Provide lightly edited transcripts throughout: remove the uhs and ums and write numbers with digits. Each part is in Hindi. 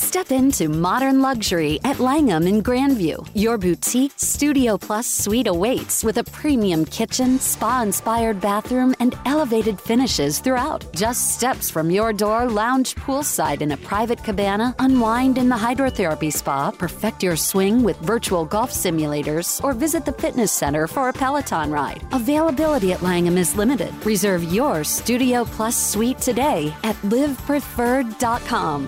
Step into modern luxury at Langham in Grandview. Your boutique Studio Plus suite awaits with a premium kitchen, spa-inspired bathroom, and elevated finishes throughout. Just steps from your door, lounge poolside in a private cabana, unwind in the hydrotherapy spa, perfect your swing with virtual golf simulators, or visit the fitness center for a Peloton ride. Availability at Langham is limited. Reserve your Studio Plus suite today at livepreferred.com.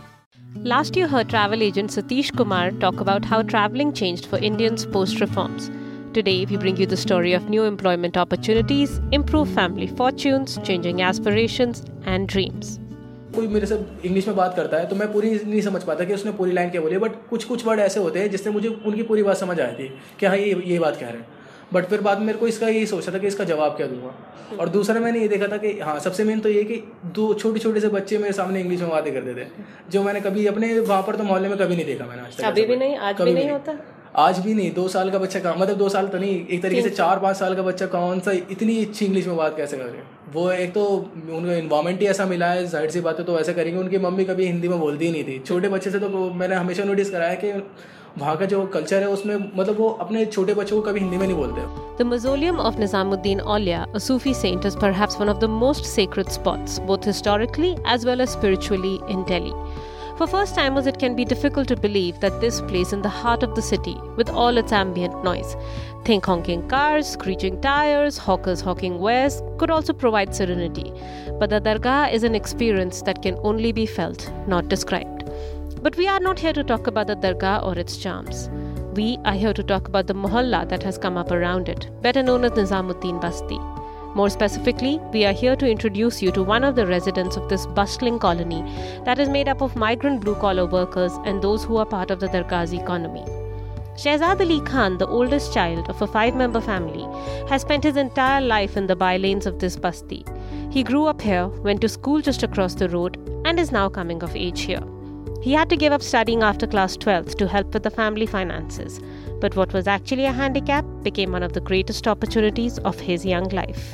Last you heard travel agent Satish Kumar talk about how traveling changed for Indians post-reforms. Today, we bring you the story of new employment opportunities, improved family fortunes, changing aspirations and dreams. कोई मेरे से इंग्लिश में बात करता है तो मैं पूरी नहीं समझ पाता कि उसने पूरी लाइन क्या बोली है, बट कुछ वर्ड ऐसे होते हैं जिससे मुझे उनकी पूरी बात समझ आई थी कि हाँ ये बात कह रहे हैं. बट फिर बाद में मेरे को इसका यही सोचा था कि इसका जवाब क्या दूंगा. और दूसरा मैंने ये देखा था कि हाँ सबसे मेन तो ये कि दो छोटे से बच्चे मेरे सामने इंग्लिश में बातें करते थे जो मैंने कभी अपने वहाँ पर तो मोहल्ले में कभी नहीं देखा मैंने आज तक. अभी भी नहीं, आज भी नहीं होता. आज भी नहीं. 2 साल का बच्चा का मतलब 2 साल तो नहीं, एक तरीके से 4-5 साल का बच्चा कौन सा इतनी अच्छी इंग्लिश में बात कैसे कर रहे हैं. वो एक तो उनको इन्वायरमेंट ही ऐसा मिला है, जाहिर सी बात है तो ऐसे करेंगे. उनकी मम्मी कभी हिंदी में बोलती ही नहीं थी. छोटे बच्चे से तो मैंने हमेशा नोटिस करा है कि वहाँ का जो कल्चर है उसमें मतलब वो अपने छोटे बच्चों को कभी हिंदी में नहीं बोलते. The mausoleum of Nizamuddin Aulia, a Sufi saint, is perhaps one of the most sacred spots, both historically as well as spiritually in Delhi. For first-timers, it can be difficult to believe that this place in the heart of the city, with all its ambient noise, think honking cars, screeching tires, hawkers hawking wares, could also provide serenity. But the Dargah is an experience that can only be felt, not described. But we are not here to talk about the Dargah or its charms. We are here to talk about the mohalla that has come up around it, better known as Nizamuddin Basti. More specifically, we are here to introduce you to one of the residents of this bustling colony that is made up of migrant blue-collar workers and those who are part of the Dargah's economy. Shehzad Ali Khan, the oldest child of a 5-member family, has spent his entire life in the bylanes of this basti. He grew up here, went to school just across the road, and is now coming of age here. He had to give up studying after class 12th to help with the family finances. But what was actually a handicap became one of the greatest opportunities of his young life.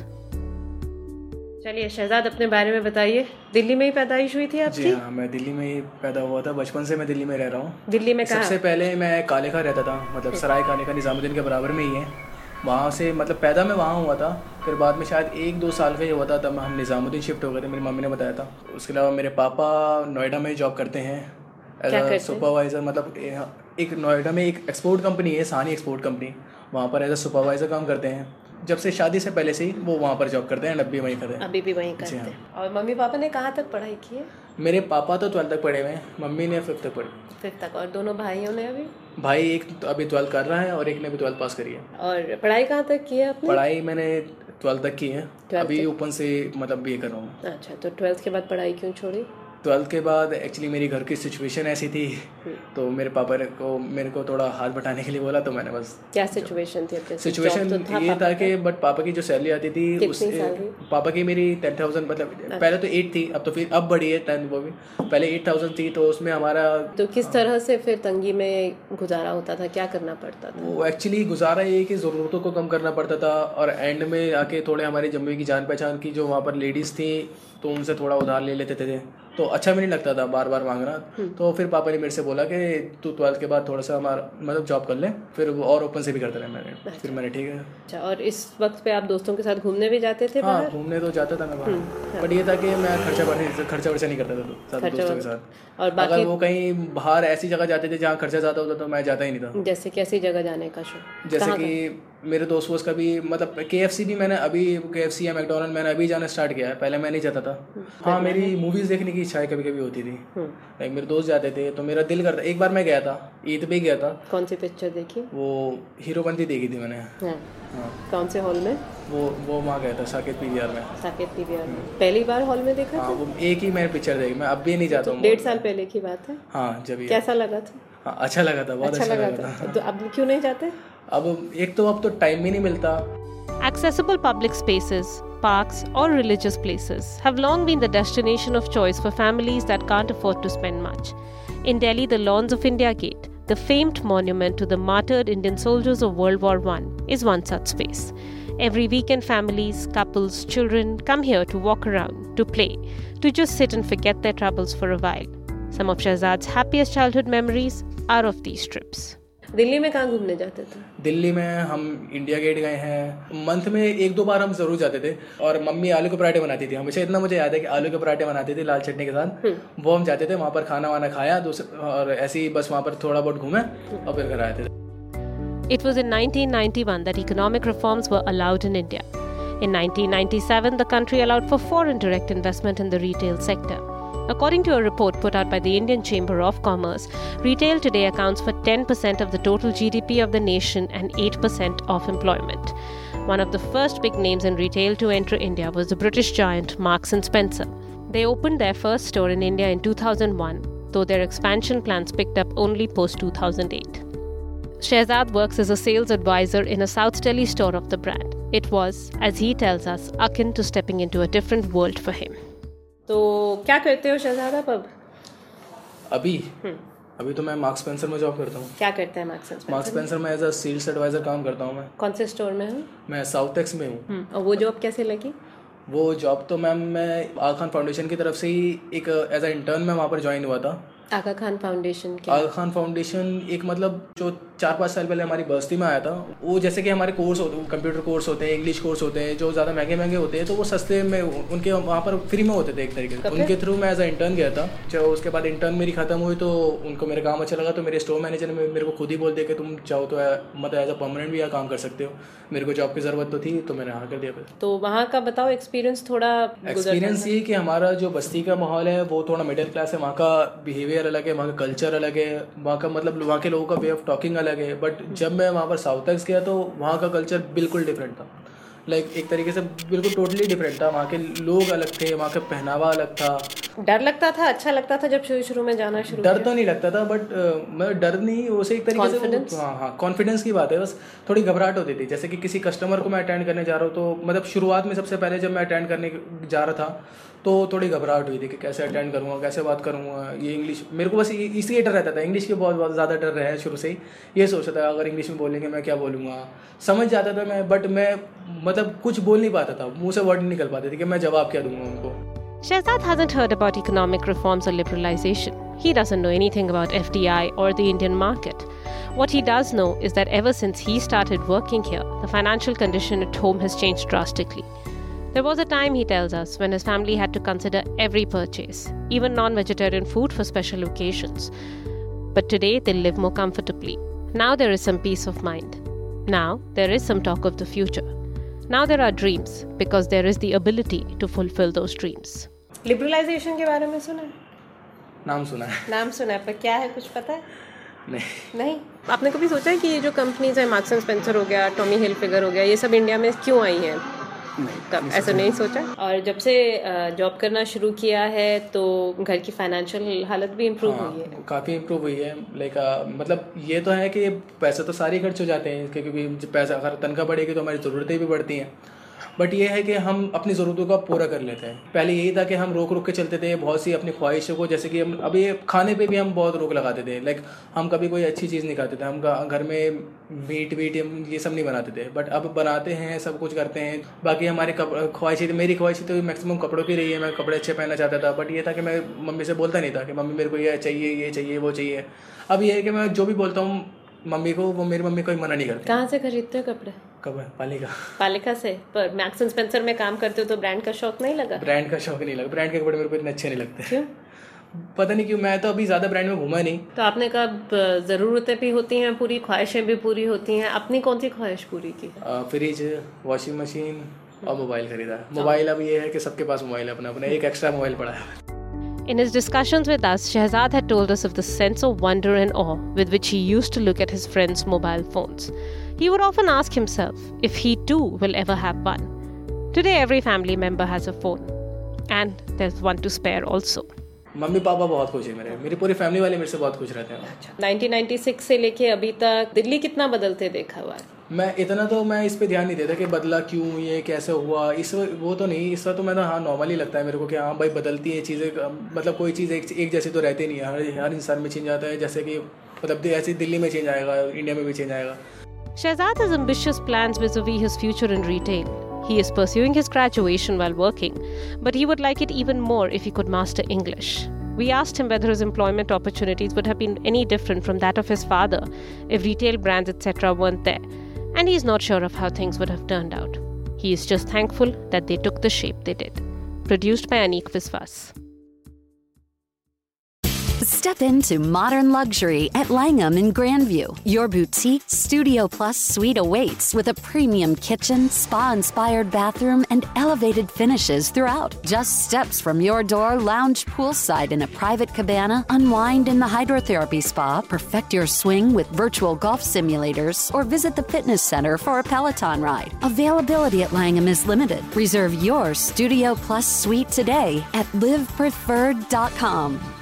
चलिए शहजाद, अपने बारे में बताइए. दिल्ली में ही पैदाइश हुई थी आपकी? जी हाँ, मैं दिल्ली में ही पैदा हुआ था. बचपन से मैं दिल्ली में रह रहा हूँ. दिल्ली में कहाँ? सबसे पहले मैं कालेखा रहता था, मतलब सराय कालेखा निज़ामुद्दीन के बराबर में ही है. वहाँ से मतलब पैदा मैं वहाँ हुआ था. फिर बाद में शायद 1-2 साल का ही हुआ था तब हम निज़ामुद्दीन शिफ्ट हो गए थे. मेरी मम्मी ने बताया था. उसके अलावा मेरे पापा नोएडा में जॉब करते हैं एज अ सुपरवाइज़र. मतलब एक नोएडा में एक एक्सपोर्ट कंपनी है, सानी एक्सपोर्ट कंपनी. वहाँ पर एज अ सुपरवाइज़र काम करते हैं. जब से शादी से पहले से ही वो वहाँ पर जॉब करते हैं. अभी वहीं करते हैं. अभी भी वहीं करते हैं. और मम्मी पापा ने कहाँ तक पढ़ाई की है? मेरे पापा तो 12th तक पढ़े हुए हैं, मम्मी ने 5th तक पढ़ी. 5th तक. और दोनों भाइयों ने अभी? भाई एक अभी 12th कर रहा है और एक ने भी 12th पास करी है. और पढ़ाई कहाँ तक की है आपने? पढ़ाई मैंने 12th तक की है. अभी ओपन से मतलब BA कर रहा हूँ. अच्छा, तो 12th के बाद पढ़ाई क्यों छोड़ी? 12th के बाद एक्चुअली मेरी घर की सिचुएशन ऐसी थी तो मेरे पापा ने मेरे को थोड़ा हाथ बटाने के लिए बोला. तो मैंने बस. क्या सिचुएशन थी? सिचुएशन ये था कि बट पापा की जो सैलरी आती थी उससे पापा की मेरी 10,000 मतलब पहले तो 8 थी, अब तो फिर अब बढ़ी है 10. वो भी पहले 8,000 थी. तो उसमें हमारा तो किस तरह से फिर तंगी में गुजारा होता था, क्या करना पड़ता था? वो एक्चुअली गुजारा ये कि ज़रूरतों को कम करना पड़ता था. और एंड में आके थोड़े हमारे जम्मू की जान पहचान की जो वहाँ पर लेडीज़ थी तो उनसे थोड़ा उधार ले लेते थे. तो अच्छा भी नहीं लगता था बार बार मांगना. तो फिर पापा ने मेरे से बोला कि तू 12th के बाद थोड़ा सा हमारा मतलब जॉब कर ले, फिर और ओपन से भी करते रहे. मैंने फिर मैंने ठीक है. अच्छा, और इस वक्त पे आप दोस्तों के साथ घूमने भी जाते थे? हाँ, घूमने तो जाता था मैं बाहर. बट ये था कि मैं खर्चा वर्चा नहीं करता था दोस्तों के साथ. और बाकी अगर वो कहीं बाहर ऐसी जगह जाते थे जहाँ खर्चा ज़्यादा होता तो मैं जाता ही नहीं था. जैसे कैसी जगह जाने का शौक? जैसे कि मेरे दोस्त वोस्त का भी मतलब KFC भी मैंने अभी KFC या मैकडोनल्ड मैंने अभी जाना स्टार्ट किया है. पहले मैं नहीं जाता था. हाँ, मेरी मूवीज़ देखने की इच्छा कभी कभी होती थी. लाइक मेरे दोस्त जाते थे तो मेरा दिल करता. एक बार मैं गया था, ईद पे गया था. कौन सी पिक्चर देखी? वो हीरोपंती देखी थी मैंने. हाँ. कौन से हॉल में? वो वहाँ गया था साकेत PVR में. साकेत PVR में पहली बार हॉल में देखा? हाँ, वो एक ही मैंने पिक्चर देखी. मैं अब भी नहीं जाता हूँ. 1.5 साल पहले की बात है. हाँ, जब कैसा लगा था? हाँ, अच्छा लगा था, बहुत अच्छा लगा था. तो अब क्यों नहीं जाते? अब तो टाइम भी नहीं मिलता. Accessible public spaces, parks or religious places have long been the destination of choice for families that can't afford to spend much. In Delhi, the lawns of India Gate, the famed monument to the martyred Indian soldiers of World War I, is one such space. Every weekend, families, couples, children come here to walk around, to play, to just sit and forget their troubles for a while. Some of Shehzad's happiest childhood memories are of these trips. Delhi में कहाँ घूमने जाते थे? दिल्ली में हम इंडिया गेट गए हैं, मंथ में 1-2 बार हम ज़रूर जाते थे। और मम्मी आलू के पराठे बनाती थी, हमेशा इतना मुझे याद है कि आलू के पराठे बनाती थी लाल चटनी के साथ। वो हम जाते थे वहाँ पर, खाना वाना खाया और ऐसे ही बस वहाँ पर थोड़ा बहुत घूमे और फिर घर आए थे। It was in 1991 that economic reforms were allowed in India. In 1997, the country allowed for foreign direct investment in the retail sector. According to a report put out by the Indian Chamber of Commerce, retail today accounts for 10% of the total GDP of the nation and 8% of employment. One of the first big names in retail to enter India was the British giant Marks & Spencer. They opened their first store in India in 2001, though their expansion plans picked up only post-2008. Shehzad works as a sales advisor in a South Delhi store of the brand. It was, as he tells us, akin to stepping into a different world for him. तो क्या करते हो शहजाद आप अब? अभी तो मैं मार्क्स स्पेंसर में जॉब करता हूँ। क्या करते हैं मार्क्स स्पेंसर? मार्क्स स्पेंसर में एज अ सेल्स एडवाइजर काम करता हूँ मैं। कौन से स्टोर में हूँ? मैं साउथ एक्स में हूँ। और वो जॉब कैसे लगी? वो जॉब तो मैम मैं आगा खान फाउंडेशन की तरफ से ही एक एज अ इंटर्न में वहाँ पर ज्वाइन हुआ था। आगा खान फाउंडेशन एक मतलब जो 4-5 साल पहले हमारी बस्ती में आया था। वो जैसे कि हमारे कोर्स होते हैं, कंप्यूटर कोर्स होते हैं, इंग्लिश कोर्स होते हैं, जो ज़्यादा महंगे होते हैं, तो वो सस्ते में उनके वहाँ पर फ्री में होते थे एक तरीके से। उनके थ्रू मैं एज अ इंटर्न गया था। जो उसके बाद इंटर्न मेरी खत्म हुई तो उनको मेरा काम अच्छा लगा, तो मेरे स्टोर मैनेजर ने मेरे को खुद ही बोल दिया कि तुम चाहो तो मतलब एज अ परमानेंट भी यहाँ काम कर सकते हो। मेरे को जॉब की ज़रूरत तो थी तो मैंने हाँ कर दिया। तो वहाँ का बताओ एक्सपीरियंस थोड़ा। एक्सपीरियंस ये कि हमारा जो बस्ती का माहौल है वो थोड़ा मिडिल क्लास है। वहाँ का बिहेवियर अलग है, वहाँ का कल्चर अलग है, वहाँ का मतलब वहाँ के लोगों का वे ऑफ टॉकिंग अलग है। बट जब मैं वहाँ पर साउथ एक्स गया तो वहाँ का कल्चर बिल्कुल डिफरेंट था। लाइक एक तरीके से बिल्कुल टोटली डिफरेंट था। वहाँ के लोग अलग थे, वहाँ का पहनावा अलग था। डर लगता था, अच्छा लगता था जब शुरू में जाना शुरू? डर तो नहीं लगता था, बट मैं डर नहीं, उसे एक तरीके से हाँ कॉन्फिडेंस की बात है। बस थोड़ी घबराहट होती थी। जैसे कि किसी कस्टमर को मैं अटेंड करने जा रहा हूँ तो मतलब शुरुआत में सबसे पहले जब मैं अटेंड करने जा रहा था तो थोड़ी घबराहट हुई थी कि कैसे अटेंड करूँगा, कैसे बात करूँगा। ये इंग्लिश मेरे को बस इसलिए डर रहता था, इंग्लिश के बहुत ज़्यादा डर रहा है शुरू से ही। ये सोचता था अगर इंग्लिश में बोलेंगे मैं क्या बोलूँगा। समझ जाता था मैं, बट मैं मतलब कुछ बोल नहीं पाता था, मुँह से वर्ड नहीं निकल पाते थे कि मैं जवाब क्या दूँगा उनको। Shehzad hasn't heard about economic reforms or liberalization. He doesn't know anything about FDI or the Indian market. What he does know is that ever since he started working here, the financial condition at home has changed drastically. There was a time, he tells us, when his family had to consider every purchase, even non-vegetarian food for special occasions. But today, they live more comfortably. Now there is some peace of mind. Now there is some talk of the future. Now there are dreams because there is the ability to fulfill those dreams. Liberalisation के बारे में सुना है? नाम सुना है, पर क्या है कुछ पता है? नहीं। आपने कभी सोचा है कि ये जो कंपनीज है, मार्क्स एंड स्पेंसर हो गया, टॉमी हिलफिगर हो गया, ये सब इंडिया में क्यों आई हैं? नहीं, ऐसा नहीं सोचा। और जब से जॉब करना शुरू किया है तो घर की फाइनेंशियल हालत भी इम्प्रूव हुई है? काफ़ी इम्प्रूव हुई है। लाइक मतलब ये तो है कि पैसे तो सारे खर्च हो जाते हैं, क्योंकि पैसा अगर तनख्वाह बढ़ेगी तो हमारी ज़रूरतें भी बढ़ती हैं। बट ये है कि हम अपनी ज़रूरतों का पूरा कर लेते हैं। पहले यही था कि हम रोक के चलते थे बहुत सी अपनी ख्वाहिशों को, जैसे कि हम अभी खाने पे भी हम बहुत रोक लगाते थे। लाइक हम कभी कोई अच्छी चीज़ नहीं खाते थे, हम घर में मीट ये सब नहीं बनाते थे। बट अब बनाते हैं, सब कुछ करते हैं। बाकी हमारी ख्वाहिशें थी, मेरी ख्वाहिशें तो मैक्सिमम कपड़ों की रही है। मैं कपड़े अच्छे पहनना चाहता था, बट ये था कि मैं मम्मी से बोलता नहीं था कि मम्मी मेरे को ये चाहिए वो चाहिए। अब ये है कि मैं जो भी बोलता हूँ मम्मी को, वो मेरी मम्मी कोई मना नहीं करती। कहाँ से खरीदते हो कपड़े? पालिका से। पर मैक्स एंड स्पेंसर में काम करते हो तो ब्रांड का शौक नहीं लगा? ब्रांड का शौक नहीं लगा, ब्रांड के कपड़े मेरे को इतने अच्छे नहीं लगते। क्यों? पता नहीं क्यों, मैं तो अभी ज़्यादा ब्रांड में घूमा नहीं। तो आपने कब ज़रूरतें भी होती हैं पूरी, ख्वाहिशें भी पूरी होती हैं, अपनी कौन सी ख्वाहिश पूरी की? फ्रिज, वॉशिंग मशीन और मोबाइल खरीदा। मोबाइल अब ये है कि सबके पास मोबाइल है अपना, एक एक्स्ट्रा मोबाइल पड़ा है। In his discussions with us, Shehzad had told us of the sense of wonder and awe with which he used to look at his friends' mobile phones. He would often ask himself if he too will ever have one. Today, every family member has a phone, and there's one to spare also. Mummy papa बहुत खुश है मेरी पूरी फैमिली वाले मेरे से बहुत खुश रहते हैं। 1996 से लेके अभी तक दिल्ली कितना बदलते देखा हुआ है? मैं इस पे ध्यान नहीं देता कि बदला क्यों, ये कैसे हुआ, वो तो नहीं। इस वक्त तो मैं तो हाँ नॉर्मली लगता है मेरे को कि हाँ भाई बदलती है चीज़ें। मतलब कोई चीज़ एक जैसी तो रहती नहीं है, हर इंसान में चेंज आता है। जैसे कि मतलब ऐसे दिल्ली में चेंज आएगा, इंडिया में भी चेंज आएगा। Shehzad has ambitious plans vis-a-vis his future in retail. He is pursuing his graduation while working, but he would like it even more if he could master English. We asked him whether his employment opportunities would have been any different from that of his father if retail brands, etc. weren't there, and he's not sure of how things would have turned out. He is just thankful that they took the shape they did. Produced by Anik Viswas. Step into modern luxury at Langham in Grandview. Your boutique Studio Plus suite awaits with a premium kitchen, spa-inspired bathroom, and elevated finishes throughout. Just steps from your door, lounge poolside in a private cabana, unwind in the hydrotherapy spa, perfect your swing with virtual golf simulators, or visit the fitness center for a Peloton ride. Availability at Langham is limited. Reserve your Studio Plus suite today at livepreferred.com.